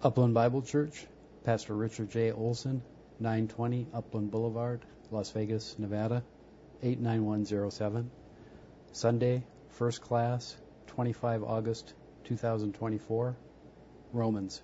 Upland Bible Church, Pastor Richard J. Olson, 920 Upland Boulevard, Las Vegas, Nevada, 89107. Sunday, First Class, 25 August 2024. Romans.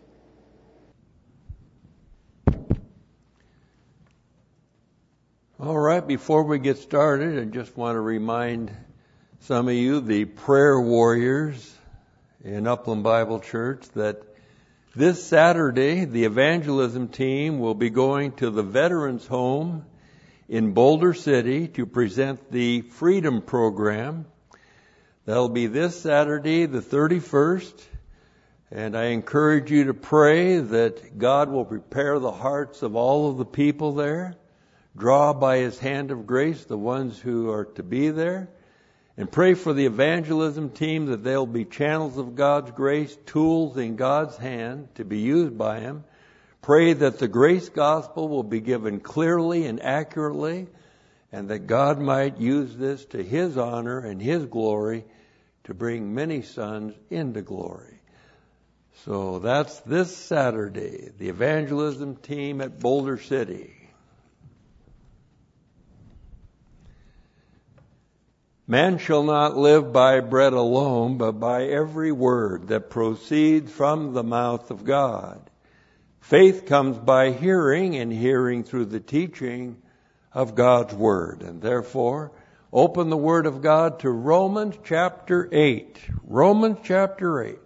All right, before we get started, I just want to remind some of you, the prayer warriors in Upland Bible Church, that this Saturday, the evangelism team will be going to the Veterans Home in Boulder City to present the Freedom Program. That'll be this Saturday, the 31st. And I encourage you to pray that God will prepare the hearts of all of the people there, draw by His hand of grace the ones who are to be there, and pray for the evangelism team that they'll be channels of God's grace, tools in God's hand to be used by Him. Pray that the grace gospel will be given clearly and accurately, and that God might use this to His honor and His glory to bring many sons into glory. So that's this Saturday, the evangelism team at Boulder City. Man shall not live by bread alone, but by every word that proceeds from the mouth of God. Faith comes by hearing, and hearing through the teaching of God's Word. And therefore, open the Word of God to Romans chapter 8. Romans chapter 8.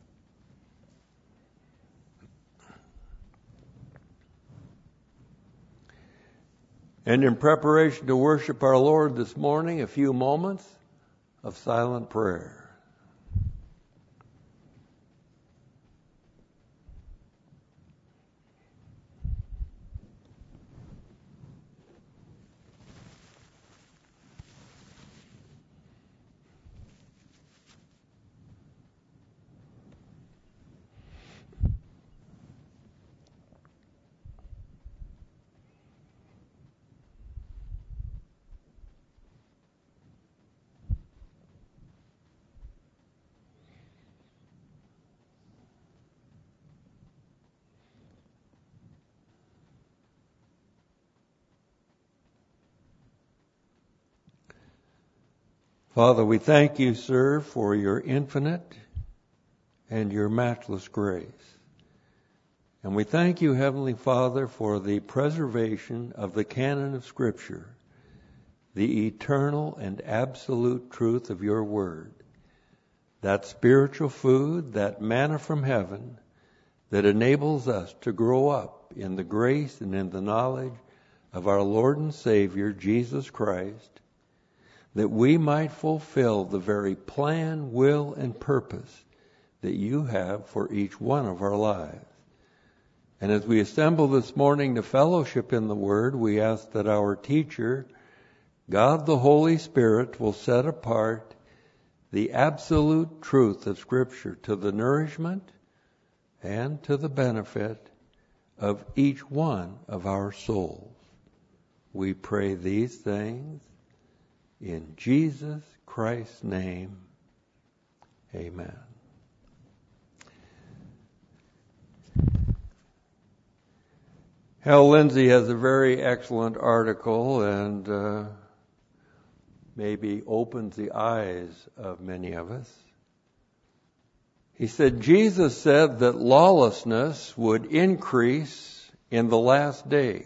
And in preparation to worship our Lord this morning, a few moments of silent prayer. Father, we thank you, sir, for your infinite and your matchless grace. And we thank you, Heavenly Father, for the preservation of the canon of Scripture, the eternal and absolute truth of your word, that spiritual food, that manna from heaven, that enables us to grow up in the grace and in the knowledge of our Lord and Savior, Jesus Christ, that we might fulfill the very plan, will, and purpose that you have for each one of our lives. And as we assemble this morning to fellowship in the Word, we ask that our teacher, God the Holy Spirit, will set apart the absolute truth of Scripture to the nourishment and to the benefit of each one of our souls. We pray these things in Jesus Christ's name, amen. Hal Lindsey has a very excellent article and maybe opens the eyes of many of us. He said, Jesus said that lawlessness would increase in the last days.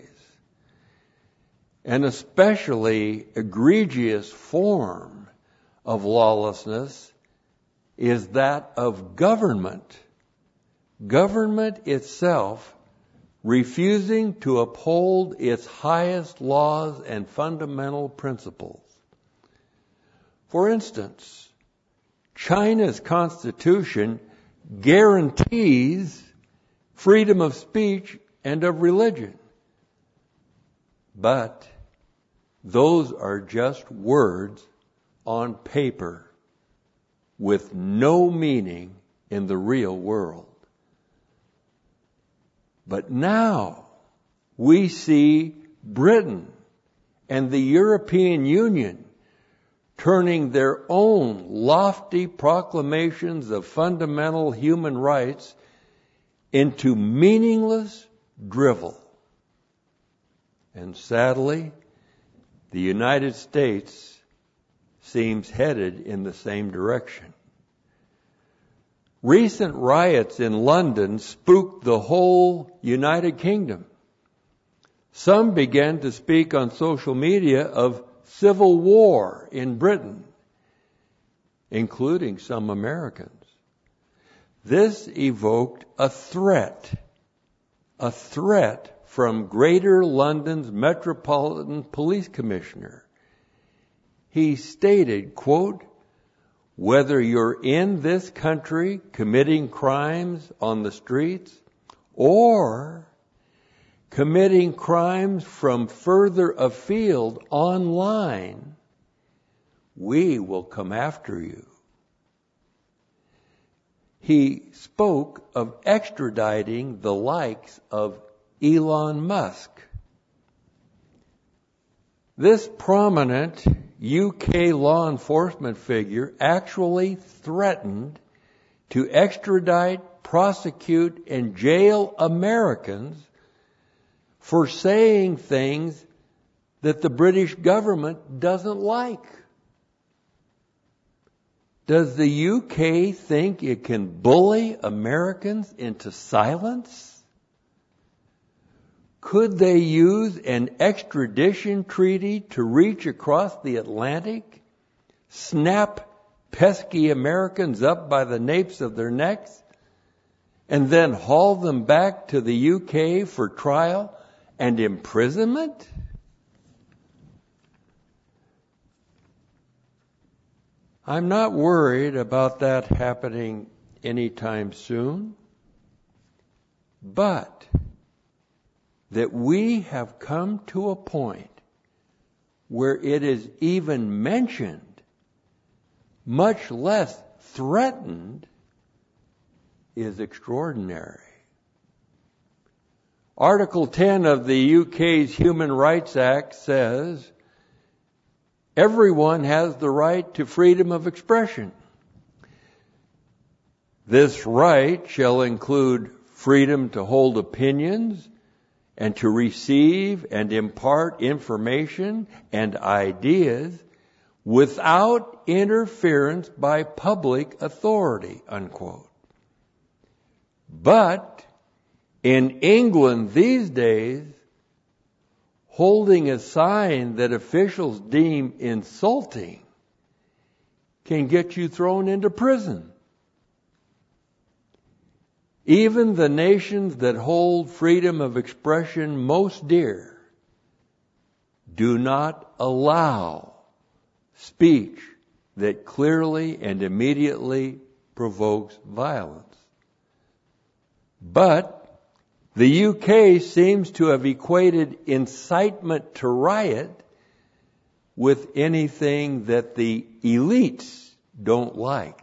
An especially egregious form of lawlessness is that of government. Government itself refusing to uphold its highest laws and fundamental principles. For instance, China's constitution guarantees freedom of speech and of religion. But those are just words on paper with no meaning in the real world. But now we see Britain and the European Union turning their own lofty proclamations of fundamental human rights into meaningless drivel. And sadly, the United States seems headed in the same direction. Recent riots in London spooked the whole United Kingdom. Some began to speak on social media of civil war in Britain, including some Americans. This evoked a threat from Greater London's Metropolitan Police Commissioner. He stated, quote, "Whether you're in this country committing crimes on the streets or committing crimes from further afield online, we will come after you." He spoke of extraditing the likes of Elon Musk. This prominent UK law enforcement figure actually threatened to extradite, prosecute, and jail Americans for saying things that the British government doesn't like. Does the UK think it can bully Americans into silence? Could they use an extradition treaty to reach across the Atlantic, snap pesky Americans up by the napes of their necks, and then haul them back to the UK for trial and imprisonment? I'm not worried about that happening anytime soon, but that we have come to a point where it is even mentioned, much less threatened, is extraordinary. Article 10 of the UK's Human Rights Act says, everyone has the right to freedom of expression. This right shall include freedom to hold opinions and to receive and impart information and ideas without interference by public authority, unquote. But in England these days, holding a sign that officials deem insulting can get you thrown into prison. Even the nations that hold freedom of expression most dear do not allow speech that clearly and immediately provokes violence. But the UK seems to have equated incitement to riot with anything that the elites don't like.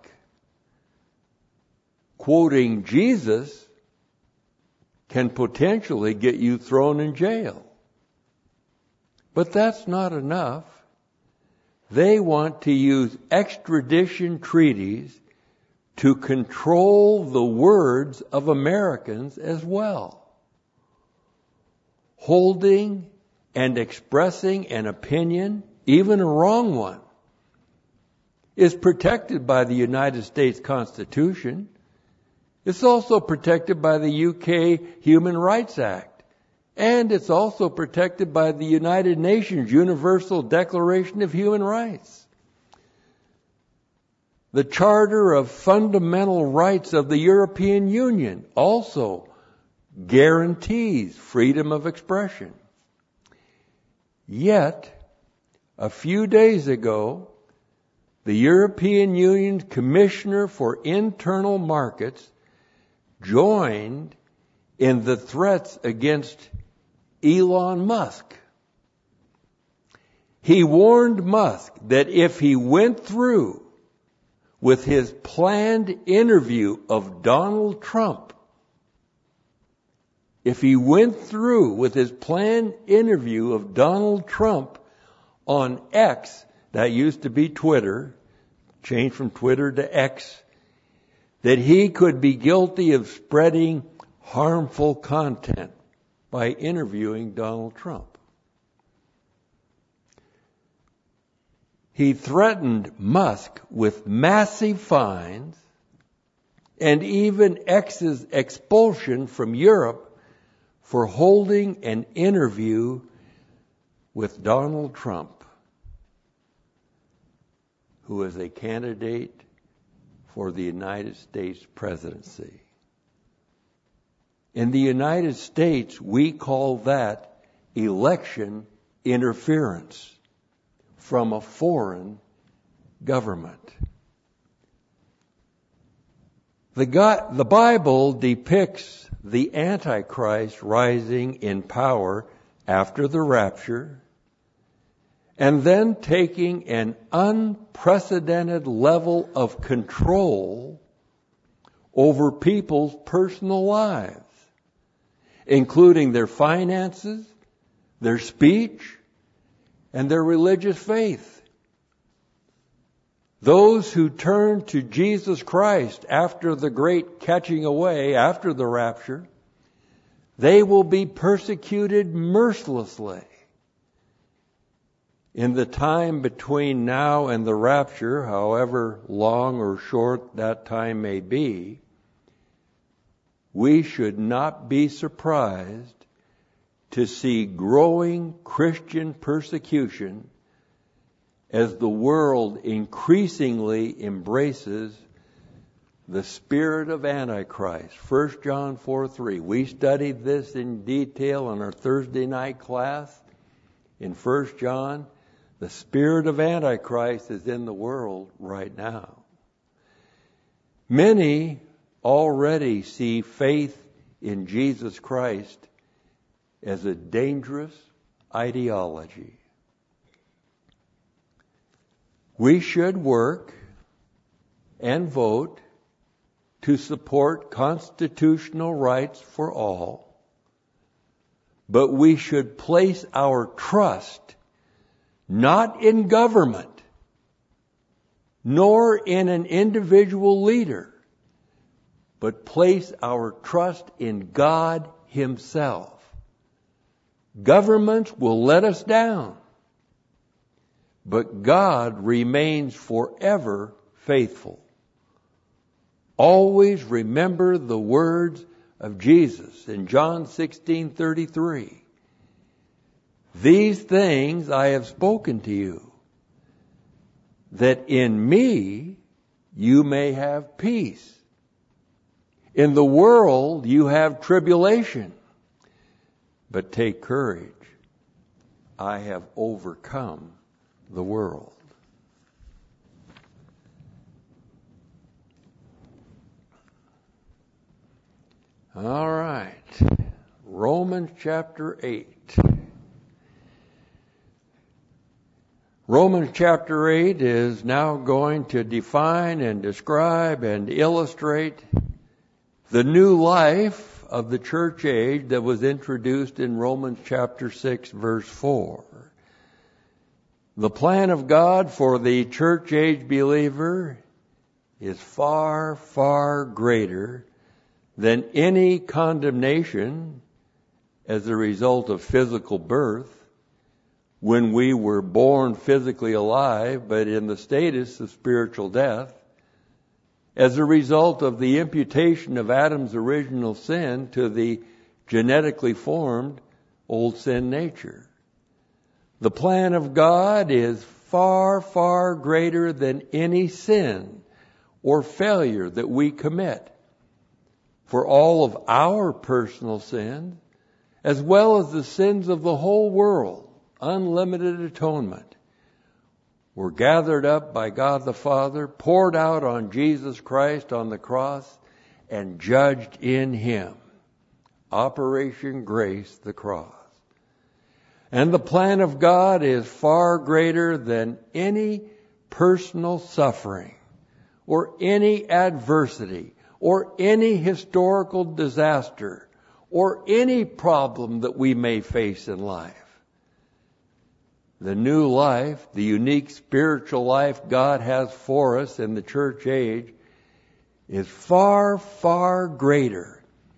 Quoting Jesus can potentially get you thrown in jail. But that's not enough. They want to use extradition treaties to control the words of Americans as well. Holding and expressing an opinion, even a wrong one, is protected by the United States Constitution. It's also protected by the UK Human Rights Act. And it's also protected by the United Nations Universal Declaration of Human Rights. The Charter of Fundamental Rights of the European Union also guarantees freedom of expression. Yet, a few days ago, the European Union's Commissioner for Internal Markets joined in the threats against Elon Musk. He warned Musk that if he went through with his planned interview of Donald Trump, on X, that used to be Twitter, changed from Twitter to X, that he could be guilty of spreading harmful content by interviewing Donald Trump. He threatened Musk with massive fines and even X's expulsion from Europe for holding an interview with Donald Trump, who is a candidate for the United States presidency. In the United States, we call that election interference from a foreign government. The Bible depicts the Antichrist rising in power after the rapture and then taking an unprecedented level of control over people's personal lives, including their finances, their speech, and their religious faith. Those who turn to Jesus Christ after the great catching away, after the rapture, they will be persecuted mercilessly. In the time between now and the rapture, however long or short that time may be, we should not be surprised to see growing Christian persecution as the world increasingly embraces the spirit of Antichrist. 1 John 4:3. We studied this in detail in our Thursday night class. In 1 John, the spirit of Antichrist is in the world right now. Many already see faith in Jesus Christ as a dangerous ideology. We should work and vote to support constitutional rights for all, but we should place our trust not in government, nor in an individual leader, but place our trust in God Himself. Governments will let us down, but God remains forever faithful. Always remember the words of Jesus in John 16:33. These things I have spoken to you, that in me you may have peace. In the world you have tribulation, but take courage. I have overcome the world. All right. Romans chapter 8. Romans chapter 8 is now going to define and describe and illustrate the new life of the church age that was introduced in Romans chapter 6 verse 4. The plan of God for the church age believer is far, far greater than any condemnation as a result of physical birth, when we were born physically alive but in the status of spiritual death, as a result of the imputation of Adam's original sin to the genetically formed old sin nature. The plan of God is far, far greater than any sin or failure that we commit. For all of our personal sins, as well as the sins of the whole world, unlimited atonement, were gathered up by God the Father, poured out on Jesus Christ on the cross, and judged in Him. Operation Grace, the cross. And the plan of God is far greater than any personal suffering, or any adversity, or any historical disaster, or any problem that we may face in life. The new life, the unique spiritual life God has for us in the church age, is far, far greater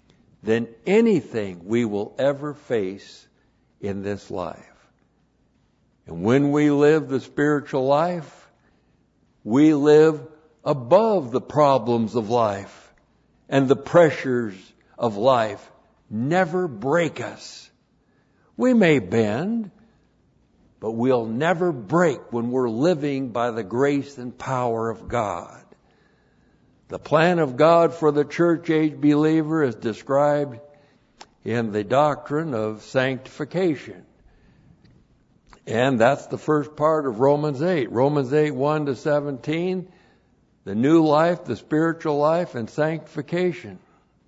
than anything we will ever face in this life. And when we live the spiritual life, we live above the problems of life, and the pressures of life never break us. We may bend, but we'll never break when we're living by the grace and power of God. The plan of God for the church age believer is described in the doctrine of sanctification. And that's the first part of Romans 8. Romans 8, 1 to 17, the new life, the spiritual life, and sanctification.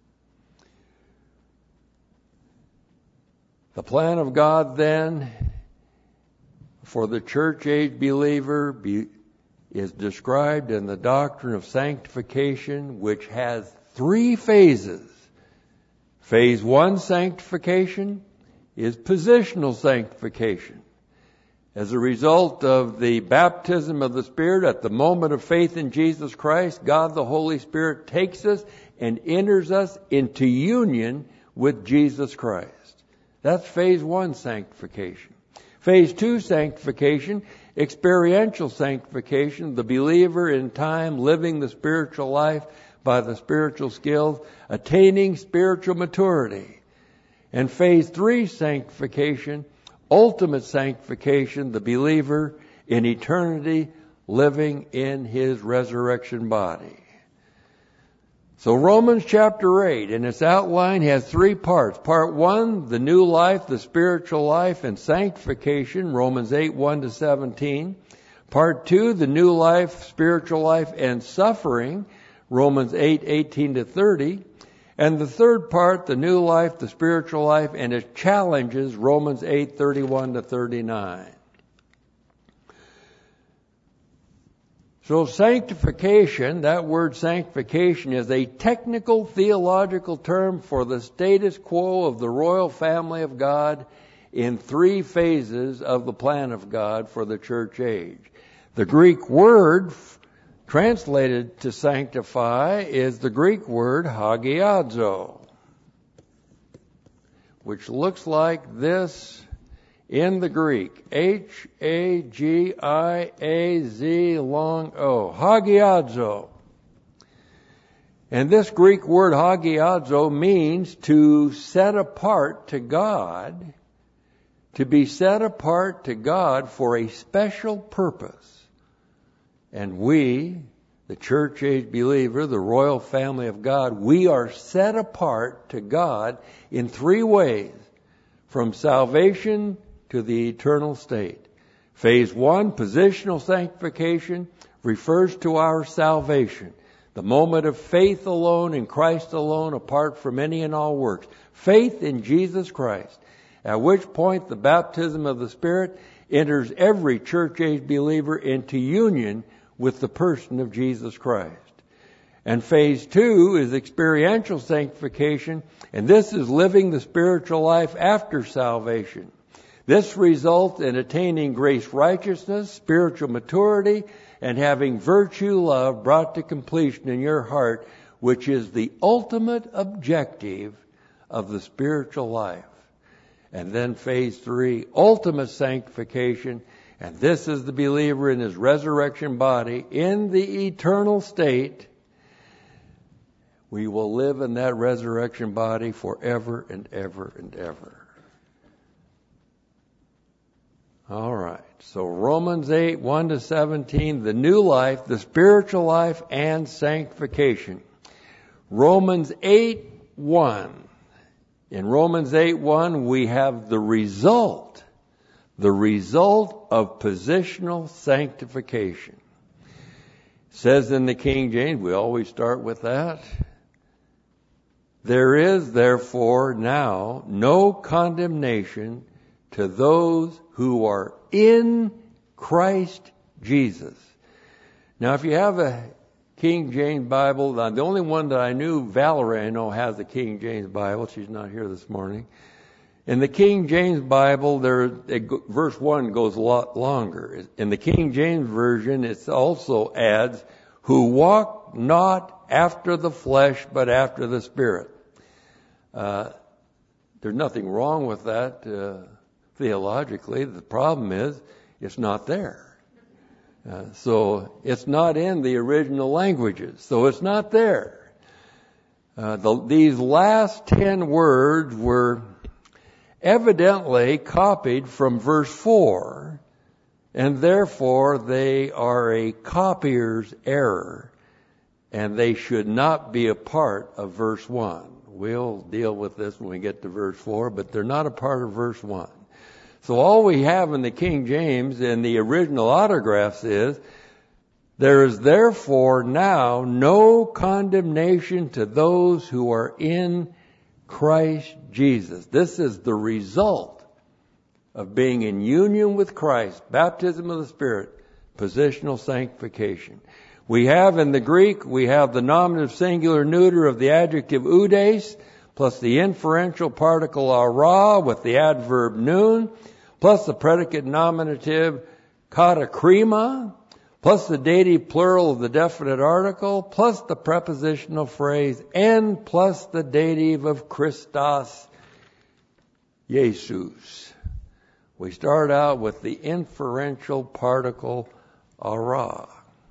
The plan of God then for the church age believer is described in the doctrine of sanctification, which has 3 phases. Phase 1 sanctification is positional sanctification. As a result of the baptism of the Spirit at the moment of faith in Jesus Christ, God the Holy Spirit takes us and enters us into union with Jesus Christ. That's phase 1 sanctification. Phase 2 sanctification, experiential sanctification, the believer in time living the spiritual life by the spiritual skills, attaining spiritual maturity. And phase 3 sanctification, ultimate sanctification, the believer in eternity living in his resurrection body. So Romans chapter 8 in its outline has 3 parts. Part 1, the new life, the spiritual life, and sanctification, Romans 8, 1 to 17. Part 2, the new life, spiritual life, and suffering, Romans 8, 18 to 30. And the third part, the new life, the spiritual life, and its challenges, Romans 8, 31 to 39. So sanctification, that word sanctification, is a technical theological term for the status quo of the royal family of God in 3 phases of the plan of God for the church age. The Greek word translated to sanctify is the Greek word hagiadzo, which looks like this in the Greek. H-A-G-I-A-Z long O. Hagiadzo. And this Greek word hagiadzo means to set apart to God, to be set apart to God for a special purpose. And we, the church age believer, the royal family of God, we are set apart to God in 3 ways, from salvation to the eternal state. Phase 1, positional sanctification, refers to our salvation, the moment of faith alone in Christ alone, apart from any and all works. Faith in Jesus Christ, at which point the baptism of the Spirit enters every church age believer into union with the person of Jesus Christ. And phase 2 is experiential sanctification, and this is living the spiritual life after salvation. This results in attaining grace righteousness, spiritual maturity, and having virtue love brought to completion in your heart, which is the ultimate objective of the spiritual life. And then phase 3, ultimate sanctification, and this is the believer in his resurrection body in the eternal state. We will live in that resurrection body forever and ever and ever. All right. So Romans 8, 1 to 17, the new life, the spiritual life, and sanctification. Romans 8, 1. In Romans 8, 1, we have the result of positional sanctification. It says in the King James, we always start with that. There is therefore now no condemnation to those who are in Christ Jesus. Now, if you have a King James Bible, the only one that I knew, Valerie, I know, has the King James Bible. She's not here this morning. In the King James Bible, verse 1 goes a lot longer. In the King James Version, it also adds, who walk not after the flesh, but after the Spirit. There's nothing wrong with that theologically. The problem is it's not there. So it's not in the original languages. So it's not there. These last 10 words were evidently copied from verse 4, and therefore they are a copier's error, and they should not be a part of verse 1. We'll deal with this when we get to verse 4, but they're not a part of verse 1. So all we have in the King James in the original autographs is, there is therefore now no condemnation to those who are in Christ Jesus. This is the result of being in union with Christ, baptism of the Spirit, positional sanctification. We have in the Greek, we have the nominative singular neuter of the adjective oudes, plus the inferential particle ara with the adverb noon, plus the predicate nominative katakrima, plus the dative plural of the definite article, plus the prepositional phrase, and plus the dative of Christos, Jesus. We start out with the inferential particle ara.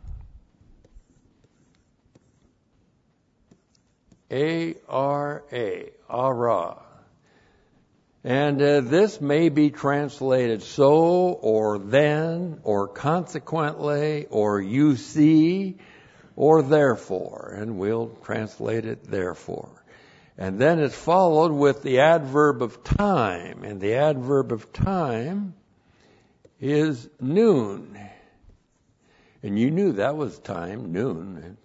A-R-A, ara. And this may be translated so, or then, or consequently, or you see, or therefore. And we'll translate it therefore. And then it's followed with the adverb of time. And the adverb of time is noon. And you knew that was time, noon.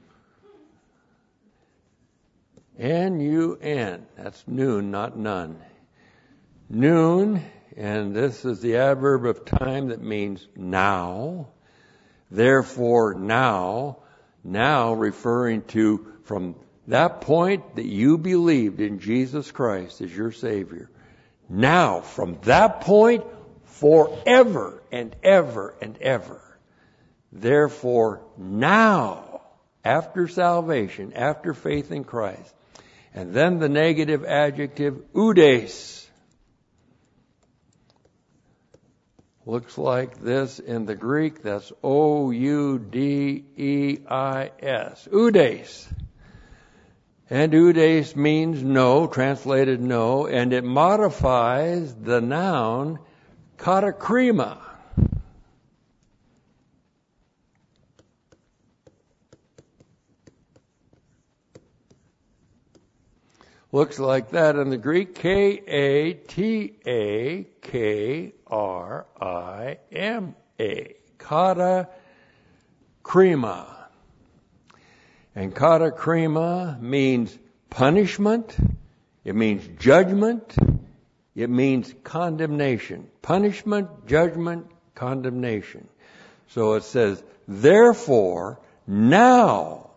N-U-N. That's noon, not none. Noon, and this is the adverb of time that means now. Therefore, now referring to from that point that you believed in Jesus Christ as your Savior. Now, from that point, forever and ever and ever. Therefore, now, after salvation, after faith in Christ, and then the negative adjective oudes. Looks like this in the Greek. That's O-U-D-E-I-S. Oudes. And oudes means no, translated no, and it modifies the noun katakrima. Looks like that in the Greek. K-A-T-A-K-R-I-M-A. Katakrima. And katakrima means punishment. It means judgment. It means condemnation. Punishment, judgment, condemnation. So it says, therefore, now,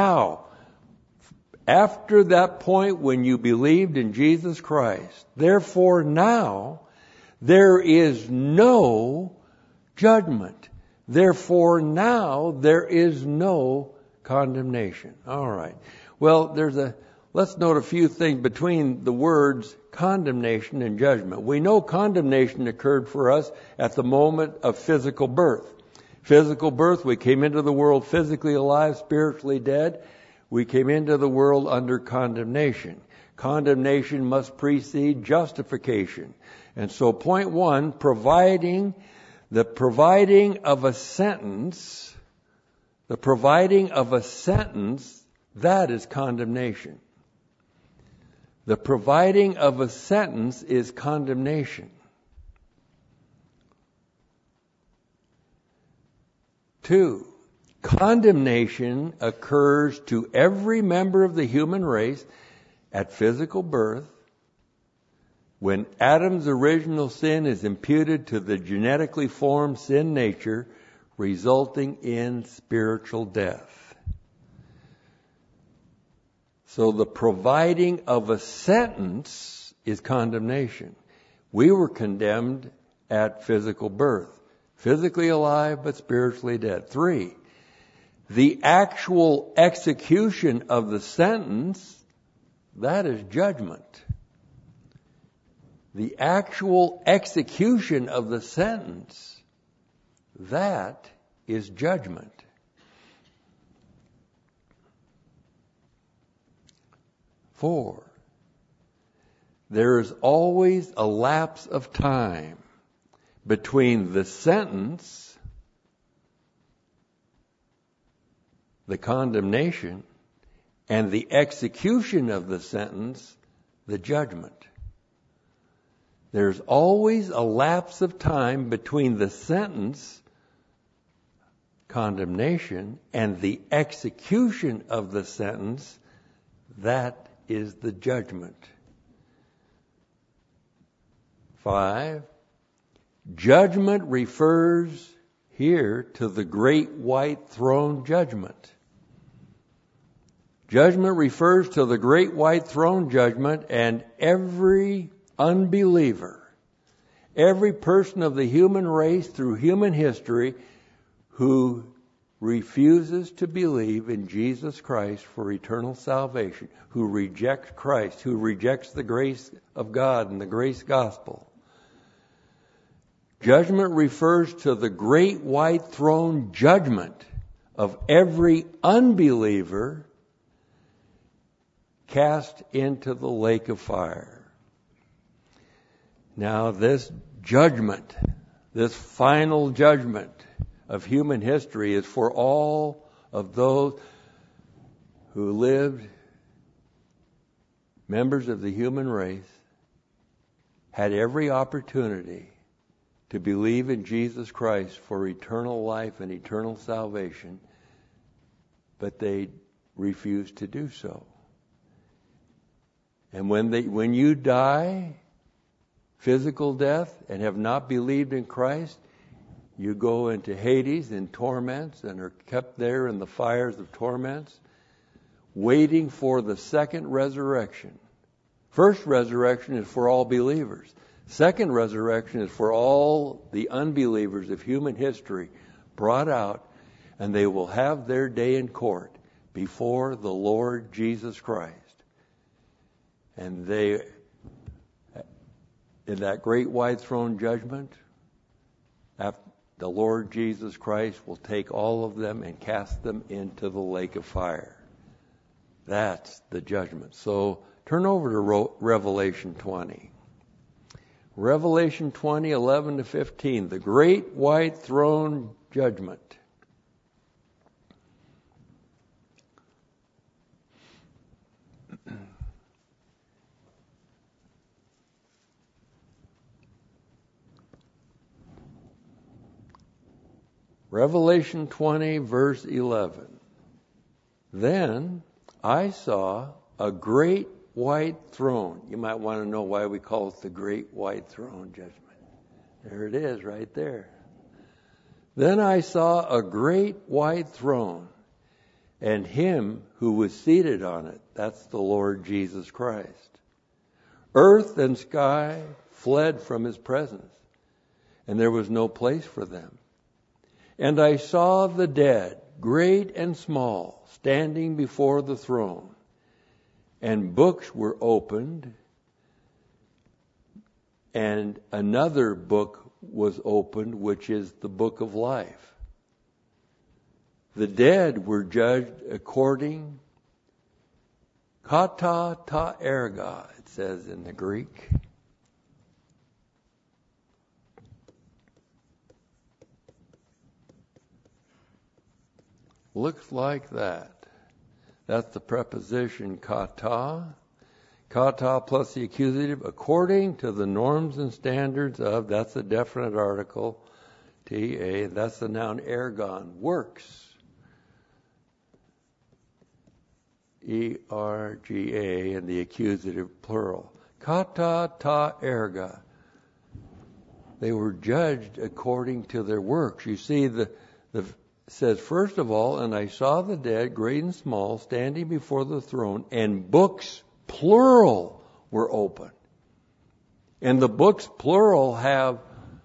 after that point when you believed in Jesus Christ, therefore now, there is no judgment. Therefore now, there is no condemnation. All right. Well, let's note a few things between the words condemnation and judgment. We know condemnation occurred for us at the moment of physical birth. Physical birth, we came into the world physically alive, spiritually dead. We came into the world under condemnation. Condemnation must precede justification. And so point one, the providing of a sentence, that is condemnation. The providing of a sentence is condemnation. 2, condemnation occurs to every member of the human race at physical birth when Adam's original sin is imputed to the genetically formed sin nature, resulting in spiritual death. So the providing of a sentence is condemnation. We were condemned at physical birth, physically alive but spiritually dead. 3, the actual execution of the sentence that is judgment. The actual execution of the sentence, that is judgment. Four, there is always a lapse of time between the sentence, the condemnation, and the execution of the sentence, the judgment. There's always a lapse of time between the sentence, condemnation, and the execution of the sentence, that is the judgment. 5, judgment refers here to the great white throne judgment. Judgment refers to the great white throne judgment, and every unbeliever, every person of the human race through human history who refuses to believe in Jesus Christ for eternal salvation, who rejects Christ, who rejects the grace of God and the grace gospel. Judgment refers to the great white throne judgment of every unbeliever cast into the lake of fire. Now this judgment, this final judgment of human history is for all of those who lived, members of the human race, had every opportunity to believe in Jesus Christ for eternal life and eternal salvation, but they refused to do so. And when you die, physical death, and have not believed in Christ, you go into Hades in torments and are kept there in the fires of torments, waiting for the second resurrection. First resurrection is for all believers. Second resurrection is for all the unbelievers of human history brought out, and they will have their day in court before the Lord Jesus Christ. And they, in that great white throne judgment, the Lord Jesus Christ will take all of them and cast them into the lake of fire. That's the judgment. So turn over to Revelation 20. Revelation 20, 11 to 15, the great white throne judgment. Revelation 20, verse 11. Then I saw a great white throne. You might want to know why we call it the great white throne judgment. There it is, right there. Then I saw a great white throne, and him who was seated on it. That's the Lord Jesus Christ. Earth and sky fled from his presence, and there was no place for them. And I saw the dead, great and small, standing before the throne. And books were opened, and another book was opened, which is the book of life. The dead were judged according kata ta erga, it says in the Greek. Looks like that. That's the preposition kata. Kata plus the accusative, according to the norms and standards of, that's a definite article, ta, that's the noun ergon, works. E-R-G-A, and the accusative plural. Kata ta erga. They were judged according to their works. You see, it says, first of all, and I saw the dead, great and small, standing before the throne, and books, plural, were opened. And the books, plural, have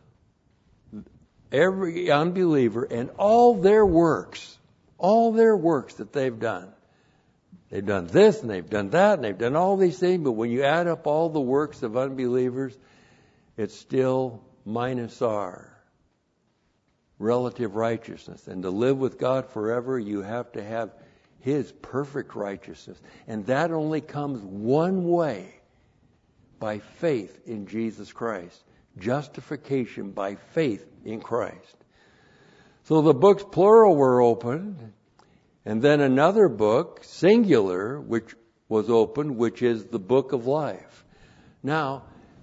every unbeliever and all their works that they've done. They've done this and they've done that and they've done all these things, but when you add up all the works of unbelievers, it's still minus our relative righteousness. And to live with God forever, you have to have His perfect righteousness. And that only comes one way, by faith in Jesus Christ. Justification by faith in Christ. So the books plural were opened, and then another book, singular, which was opened, which is the book of life. Now,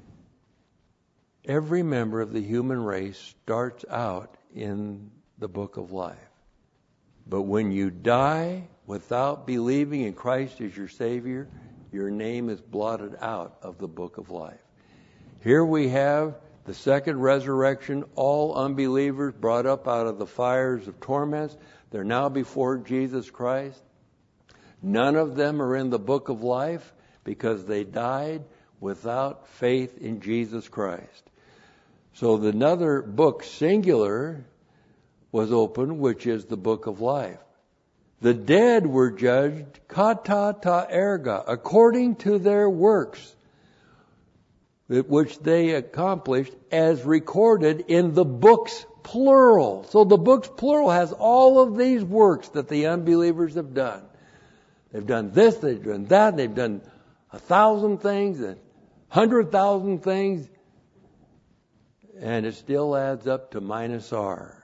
every member of the human race starts out in the book of life. But when you die without believing in Christ as your Savior, your name is blotted out of the book of life. Here we have the second resurrection, all unbelievers brought up out of the fires of torments. They're now before Jesus Christ. None of them are in the book of life because they died without faith in Jesus Christ. So another book, singular, was opened, which is the book of life. The dead were judged kata ta erga, according to their works, which they accomplished, as recorded in the books plural. So the books plural has all of these works that the unbelievers have done. They've done this, they've done that, they've done 1,000 things, 100,000 things, and it still adds up to minus R.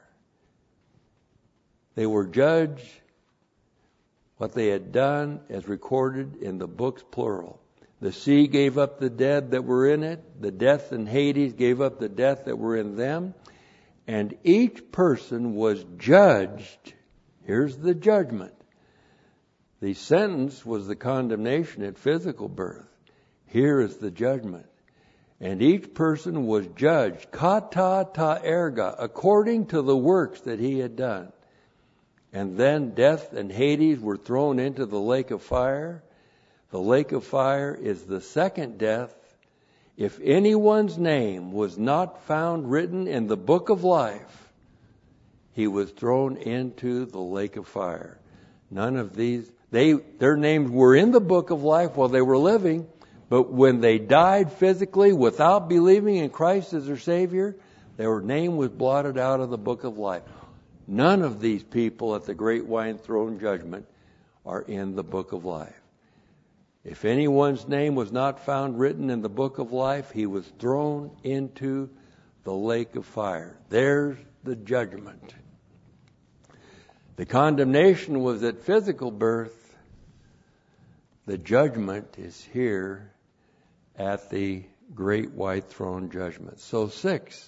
They were judged what they had done as recorded in the books plural. The sea gave up the dead that were in it. The death and Hades gave up the death that were in them. And each person was judged. Here's the judgment. The sentence was the condemnation at physical birth. Here is the judgment. And each person was judged kata ta erga, according to the works that he had done. And then death and Hades were thrown into the lake of fire. The lake of fire is the second death. If anyone's name was not found written in the book of life, he was thrown into the lake of fire. None of these, their names were in the book of life while they were living, but when they died physically without believing in Christ as their Savior, their name was blotted out of the book of life. None of these people at the great white throne judgment are in the book of life. If anyone's name was not found written in the book of life, he was thrown into the lake of fire. There's the judgment. The condemnation was at physical birth. The judgment is here at the great white throne judgment. So 6.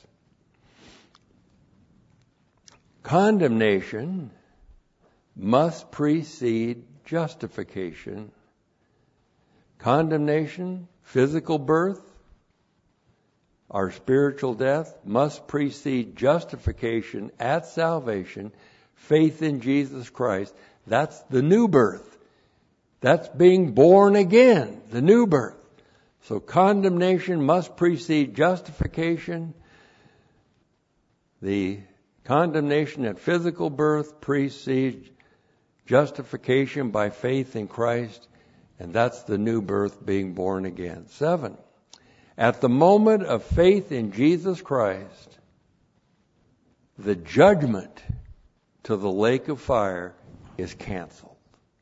Condemnation must precede justification. Condemnation, physical birth, our spiritual death must precede justification at salvation, faith in Jesus Christ. That's the new birth. That's being born again, the new birth. So condemnation must precede justification. The condemnation at physical birth precedes justification by faith in Christ. And that's the new birth, being born again. 7. At the moment of faith in Jesus Christ, the judgment to the lake of fire is canceled.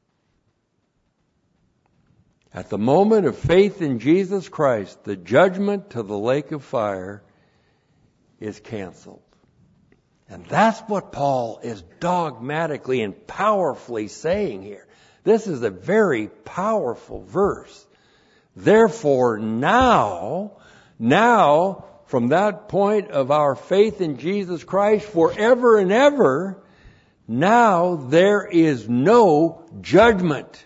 At the moment of faith in Jesus Christ, the judgment to the lake of fire is canceled. And that's what Paul is dogmatically and powerfully saying here. This is a very powerful verse. Therefore, now, from that point of our faith in Jesus Christ forever and ever, now there is no judgment.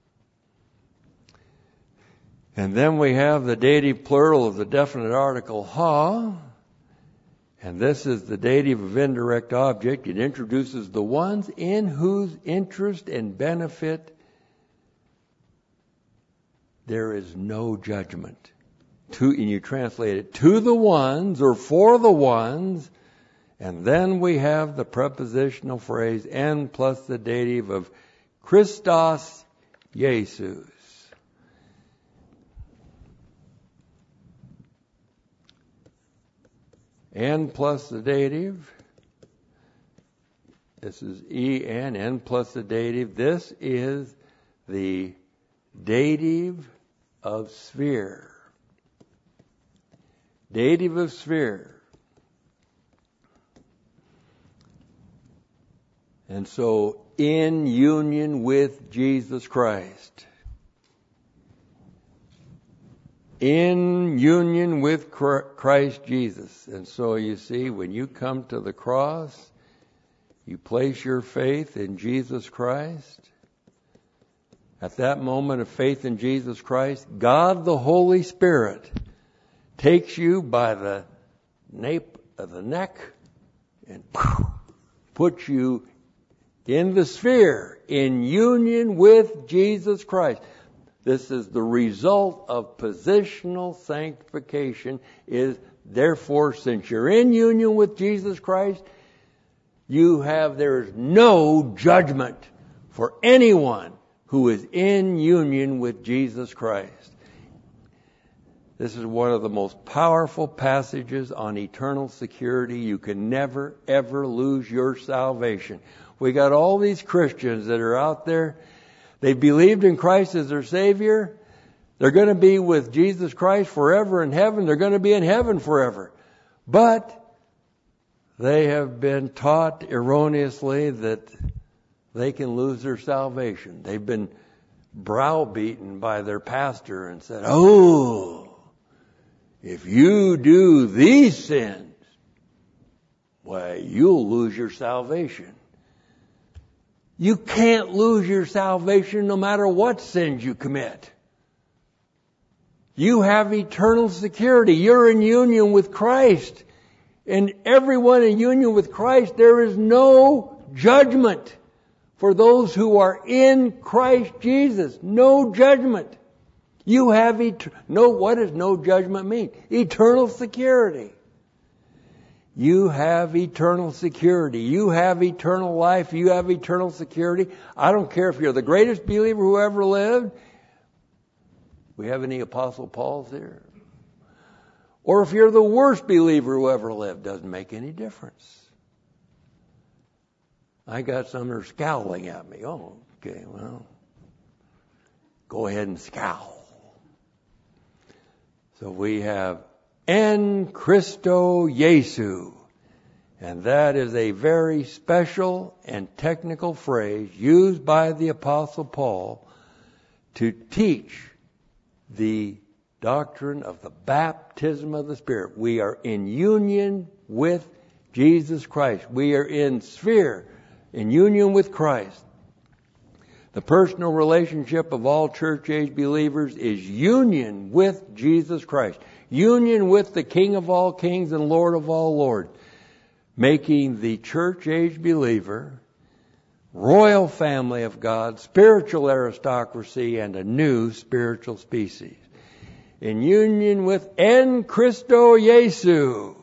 And then we have the dative plural of the definite article ha. And this is the dative of indirect object. It introduces the ones in whose interest and benefit there is no judgment. And you translate it to the ones or for the ones. And then we have the prepositional phrase en plus the dative of Christos Jesus. N plus the dative. This is en, n plus the dative. This is the dative of sphere. Dative of sphere. And so, in union with Jesus Christ. In union with Christ Jesus. And so you see, when you come to the cross, you place your faith in Jesus Christ. At that moment of faith in Jesus Christ, God the Holy Spirit takes you by the nape of the neck and puts you in the sphere, in union with Jesus Christ. This is the result of positional sanctification. Is therefore, since you're in union with Jesus Christ, there's no judgment for anyone who is in union with Jesus Christ. This is one of the most powerful passages on eternal security. You can never, ever lose your salvation. We got all these Christians that are out there. They believed in Christ as their Savior. They're going to be with Jesus Christ forever in heaven. They're going to be in heaven forever. But they have been taught erroneously that they can lose their salvation. They've been browbeaten by their pastor and said, "Oh, if you do these sins, why, you'll lose your salvation." You can't lose your salvation no matter what sins you commit. You have eternal security. You're in union with Christ. And everyone in union with Christ, there is no judgment for those who are in Christ Jesus. No judgment. You have what does no judgment mean? Eternal security. You have eternal security. You have eternal life. You have eternal security. I don't care if you're the greatest believer who ever lived. We have any Apostle Pauls here? Or if you're the worst believer who ever lived, doesn't make any difference. I got some that are scowling at me. Oh, okay, well, go ahead and scowl. So we have En Christo Jesu. And that is a very special and technical phrase used by the Apostle Paul to teach the doctrine of the baptism of the Spirit. We are in union with Jesus Christ. We are in sphere, in union with Christ. The personal relationship of all church age believers is union with Jesus Christ. Union with the King of all kings and Lord of all lords. Making the church age believer royal family of God, spiritual aristocracy, and a new spiritual species. In union with En Christo Jesu.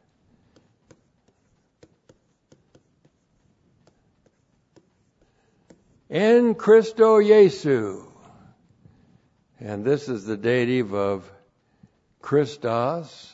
En Christo Jesu. And this is the dative of Christos.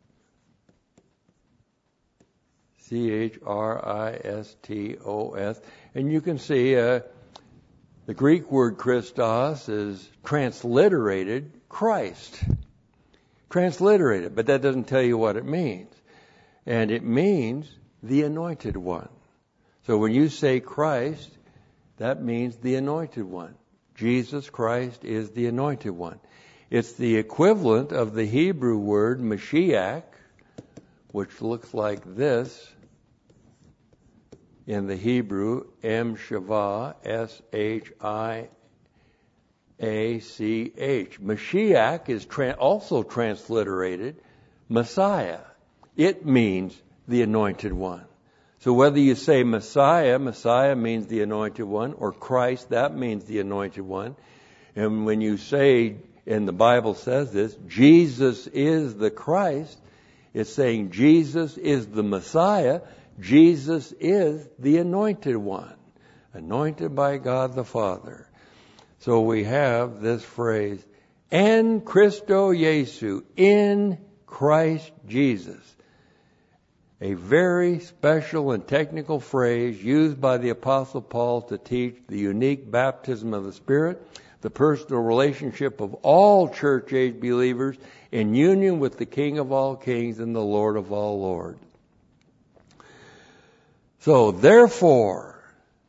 Christos. And you can see the Greek word Christos is transliterated Christ. Transliterated, but that doesn't tell you what it means. And it means the anointed one. So when you say Christ, that means the anointed one. Jesus Christ is the anointed one. It's the equivalent of the Hebrew word Mashiach, which looks like this in the Hebrew, M-Shavah, S-H-I-A-C-H. Mashiach is also transliterated Messiah. It means the anointed one. So whether you say Messiah, Messiah means the anointed one, or Christ, that means the anointed one. And when you say, and the Bible says this, Jesus is the Christ, it's saying Jesus is the Messiah, Jesus is the anointed one, anointed by God the Father. So we have this phrase, en Christo Jesu, in Christ Jesus. A very special and technical phrase used by the Apostle Paul to teach the unique baptism of the Spirit, the personal relationship of all church-age believers in union with the King of all kings and the Lord of all lords. So, therefore,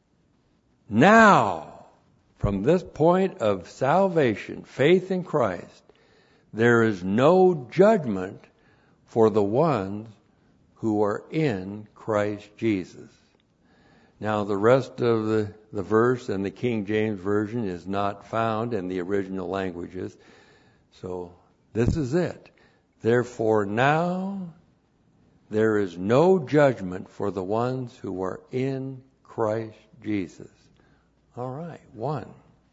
now, from this point of salvation, faith in Christ, there is no judgment for the ones who are in Christ Jesus. Now, the rest of the verse in the King James Version is not found in the original languages. So, this is it. Therefore, now there is no judgment for the ones who are in Christ Jesus. All right, 1.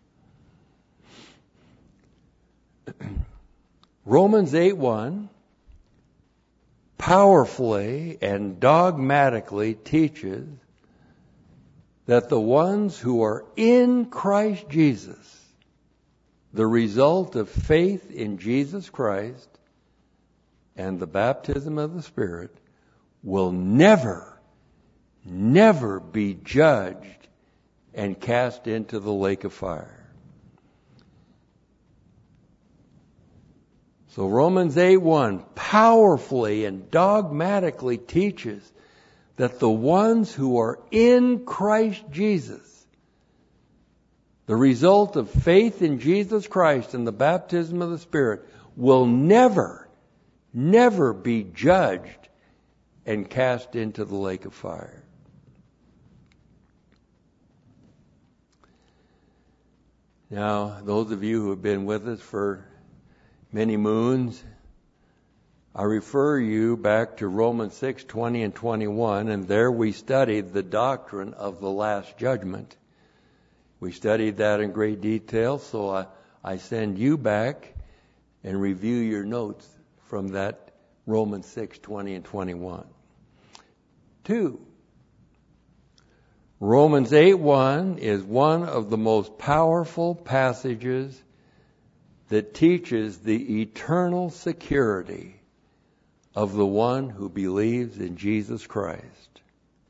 Romans 8:1 powerfully and dogmatically teaches that the ones who are in Christ Jesus, the result of faith in Jesus Christ and the baptism of the Spirit, will never be judged and cast into the lake of fire. So Romans 8:1 powerfully and dogmatically teaches that the ones who are in Christ Jesus, the result of faith in Jesus Christ and the baptism of the Spirit, will never be judged and cast into the lake of fire. Now, those of you who have been with us for many moons, I refer you back to Romans 6:20 and 21, and there we studied the doctrine of the last judgment. We studied that in great detail, so I send you back and review your notes from that Romans 6:20 and 21. 2. Romans 8:1 is one of the most powerful passages that teaches the eternal security of the one who believes in Jesus Christ.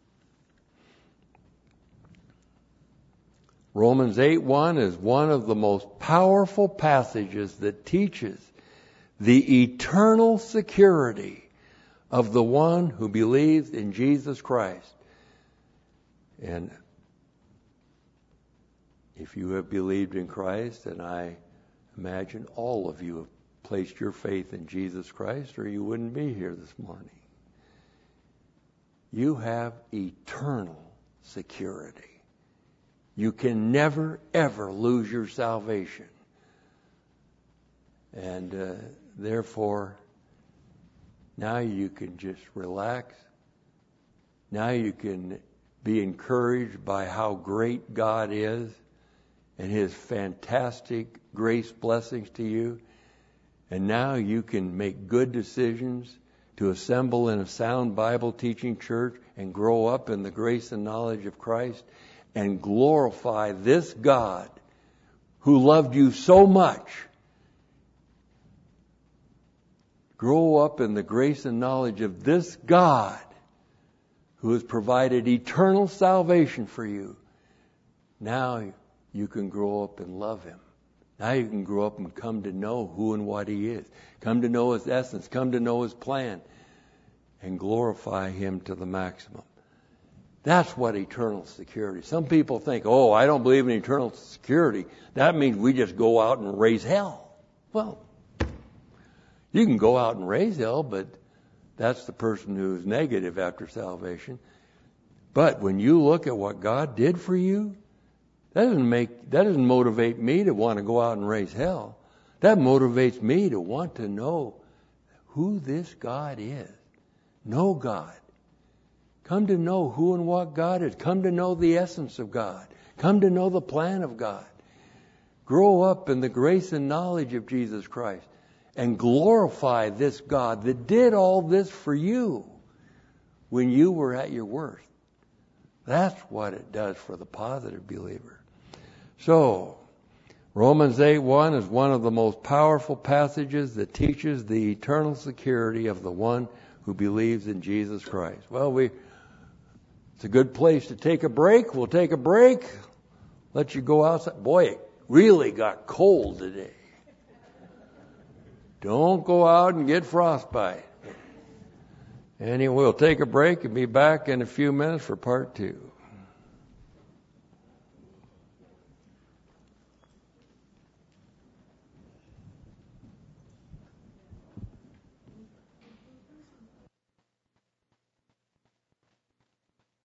Romans 8:1 is one of the most powerful passages that teaches the eternal security of the one who believes in Jesus Christ. And if you have believed in Christ, and I imagine all of you have placed your faith in Jesus Christ, or you wouldn't be here this morning. You have eternal security. You can never, ever lose your salvation. And therefore, now you can just relax. Now you can be encouraged by how great God is and His fantastic grace blessings to you. And now you can make good decisions to assemble in a sound Bible teaching church and grow up in the grace and knowledge of Christ and glorify this God who loved you so much. Grow up in the grace and knowledge of this God who has provided eternal salvation for you. Now you can grow up and love Him. Now you can grow up and come to know who and what He is. Come to know His essence. Come to know His plan. And glorify Him to the maximum. That's what eternal security. Some people think, oh, I don't believe in eternal security. That means we just go out and raise hell. Well, you can go out and raise hell, but that's the person who's negative after salvation. But when you look at what God did for you, that doesn't motivate me to want to go out and raise hell. That motivates me to want to know who this God is. Know God. Come to know who and what God is. Come to know the essence of God. Come to know the plan of God. Grow up in the grace and knowledge of Jesus Christ and glorify this God that did all this for you when you were at your worst. That's what it does for the positive believer. So, Romans 8:1 is one of the most powerful passages that teaches the eternal security of the one who believes in Jesus Christ. Well, it's a good place to take a break. We'll take a break. Let you go outside. Boy, it really got cold today. Don't go out and get frostbite. Anyway, we'll take a break and be back in a few minutes for part 2.